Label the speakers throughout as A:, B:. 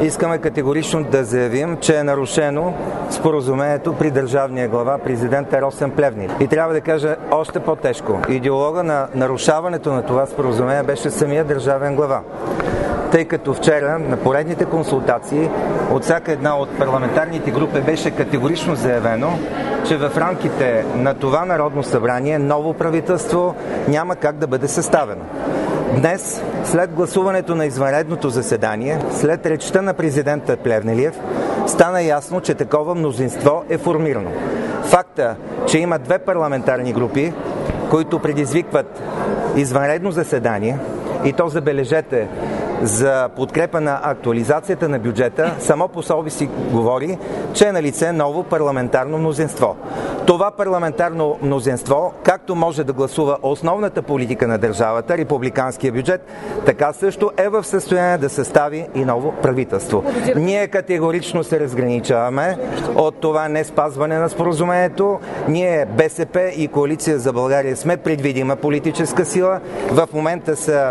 A: Искаме категорично да заявим, че е нарушено споразумението при държавния глава президента Росен Плевнелиев. И трябва да кажа още по-тежко. Идеолога на нарушаването на това споразумение беше самия държавен глава. Тъй като вчера на поредните консултации от всяка една от парламентарните групи беше категорично заявено, че в рамките на това Народно събрание ново правителство няма как да бъде съставено. Днес, след гласуването на извънредното заседание, след речта на президента Плевнелиев, стана ясно, че такова мнозинство е формирано. Факта, че има две парламентарни групи, които предизвикват извънредно заседание, и то, забележете, за подкрепа на актуализацията на бюджета, само по себе си говори, че е налице ново парламентарно мнозинство. Това парламентарно мнозинство, както може да гласува основната политика на държавата, републиканския бюджет, така също е в състояние да състави и ново правителство. Ние категорично се разграничаваме от това не спазване на споразумението. Ние, БСП и Коалиция за България, сме предвидима политическа сила. В момента са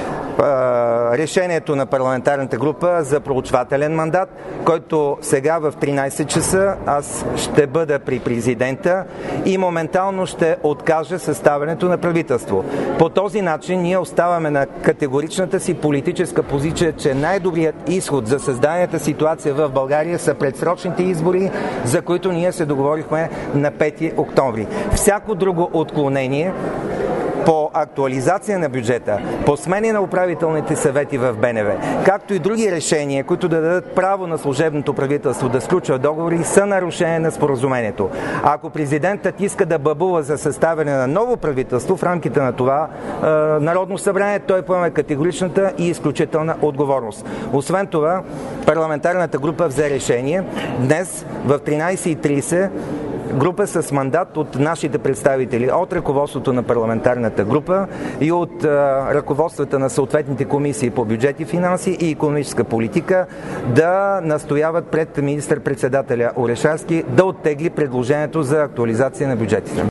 A: решението на парламентарната група за проучвателен мандат, който сега в 13 часа аз ще бъда при президента и моментално ще откажа съставянето на правителство. По този начин ние оставаме на категоричната си политическа позиция, че най-добрият изход за създадената ситуация в България са предсрочните избори, за които ние се договорихме на 5 октомври. Всяко друго отклонение по актуализация на бюджета, по смени на управителните съвети в БНБ, както и други решения, които да дадат право на служебното правителство да сключва договори, са нарушение на споразумението. Ако президентът иска да бабува за съставяне на ново правителство в рамките на това Народно събрание, той поема категоричната и изключителна отговорност. Освен това, парламентарната група взе решение днес в 13:30 група с мандат от нашите представители, от ръководството на парламентарната група и от ръководствата на съответните комисии по бюджет и финанси и икономическа политика да настояват пред министър-председателя Орешарски да оттегли предложението за актуализация на бюджетите.